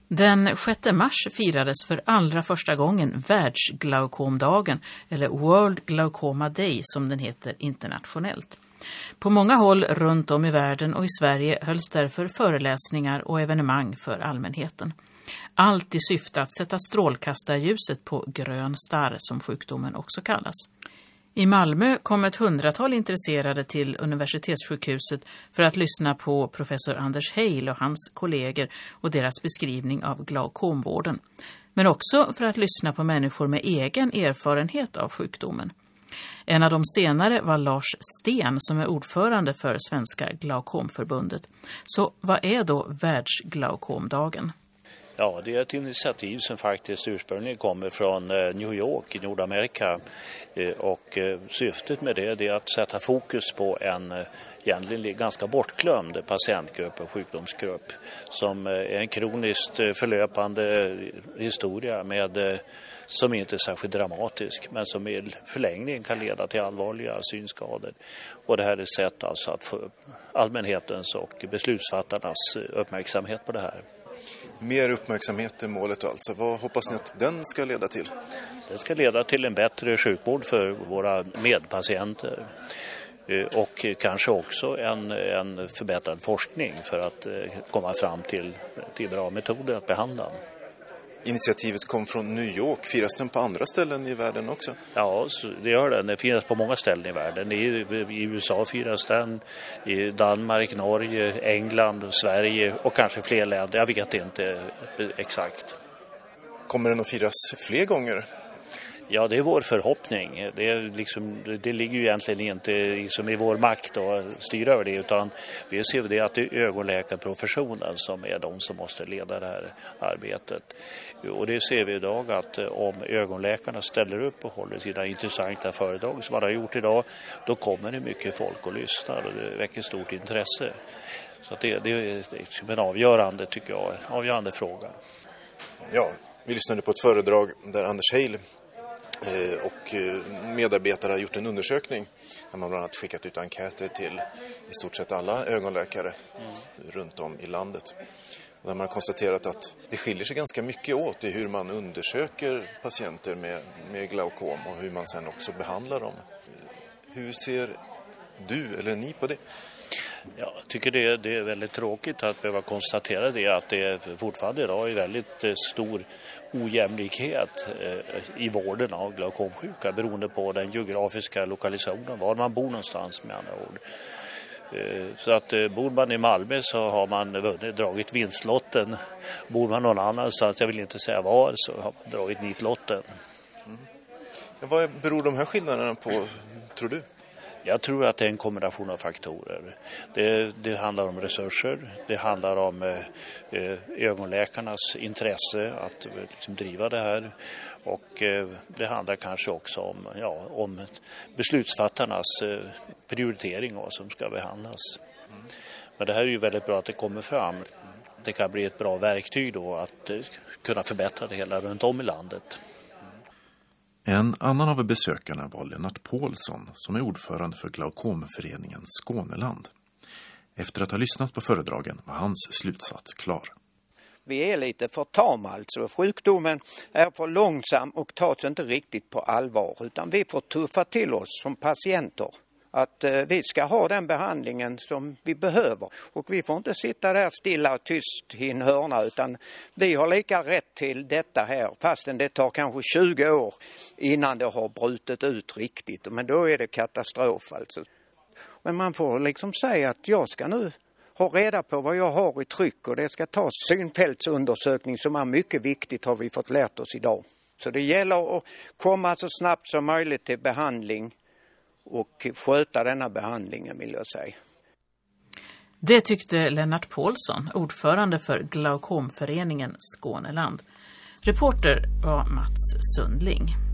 Den 6 mars firades för allra första gången världsglaukomdagen, eller World Glaucoma Day som den heter internationellt. På många håll runt om i världen och i Sverige hölls därför föreläsningar och evenemang för allmänheten. Allt i syfte att sätta strålkastarljuset på grön starr som sjukdomen också kallas. I Malmö kom ett 100-tal intresserade till universitetssjukhuset för att lyssna på professor Anders Heil och hans kollegor och deras beskrivning av glaukomvården. Men också för att lyssna på människor med egen erfarenhet av sjukdomen. En av de senare var Lars Sten som är ordförande för Svenska glaukomförbundet. Så vad är då världsglaukomdagen? Ja, det är ett initiativ som faktiskt ursprungligen kommer från New York i Nordamerika och syftet med det är att sätta fokus på en egentligen ganska bortglömd patientgrupp och sjukdomsgrupp som är en kroniskt förlöpande historia som inte är särskilt dramatisk men som i förlängningen kan leda till allvarliga synskador. Och det här är ett sätt alltså att få allmänhetens och beslutsfattarnas uppmärksamhet på det här. Mer uppmärksamhet är målet alltså. Vad hoppas ni att den ska leda till? Den ska leda till en bättre sjukvård för våra medpatienter och kanske också en förbättrad forskning för att komma fram till bra metoder att behandla. Initiativet kom från New York. Firas den på andra ställen i världen också? Ja, det gör den. Den firas på många ställen i världen. I USA firas den, i Danmark, Norge, England, Sverige och kanske fler länder. Jag vet inte exakt. Kommer den att firas fler gånger? Ja, det är vår förhoppning. Det ligger ju egentligen inte i vår makt att styra över det, utan vi ser det att det är ögonläkarprofessionen som är de som måste leda det här arbetet. Och det ser vi idag att om ögonläkarna ställer upp och håller sina intressanta föredrag som man har gjort idag, då kommer det mycket folk och lyssnar och det väcker stort intresse. Så att det är en avgörande fråga. Ja, vi lyssnade på ett föredrag där Anders Heil och medarbetare har gjort en undersökning där man bland annat skickat ut enkäter till i stort sett alla ögonläkare runt om i landet. Och där man har konstaterat att det skiljer sig ganska mycket åt i hur man undersöker patienter med glaukom och hur man sen också behandlar dem. Hur ser du eller ni på det? Ja, jag tycker det är väldigt tråkigt att behöva konstatera det, att det fortfarande idag är väldigt stor ojämlikhet i vården av glaukomsjuka beroende på den geografiska lokalisationen, var man bor någonstans med andra ord. Så att bor man i Malmö så har man dragit vinstlotten. Bor man någon annanstans, jag vill inte säga var, så har man dragit nitlotten. Vad beror de här skillnaderna på, tror du? Jag tror att det är en kombination av faktorer. Det handlar om resurser, det handlar om ögonläkarnas intresse att driva det här och det handlar kanske också om beslutsfattarnas prioritering av vad som ska behandlas. Men det här är ju väldigt bra att det kommer fram. Det kan bli ett bra verktyg då att kunna förbättra det hela runt om i landet. En annan av besökarna var Lennart Paulsson som är ordförande för Glaukomföreningen Skåneland. Efter att ha lyssnat på föredragen var hans slutsats klar. Vi är lite för tama alltså. Sjukdomen är för långsam och tas inte riktigt på allvar, utan vi får tuffa till oss som patienter. Att vi ska ha den behandlingen som vi behöver. Och vi får inte sitta där stilla och tyst i en hörna, utan vi har lika rätt till detta här. Fastän det tar kanske 20 år innan det har brutit ut riktigt. Men då är det katastrof alltså. Men man får liksom säga att jag ska nu ha reda på vad jag har i tryck. Och det ska ta synfältsundersökning som är mycket viktigt, har vi fått lärt oss idag. Så det gäller att komma så snabbt som möjligt till behandling. Och sköta denna behandlingen, vill jag säga. Det tyckte Lennart Paulsson, ordförande för Glaukomföreningen Skåneland. Reporter var Mats Sundling.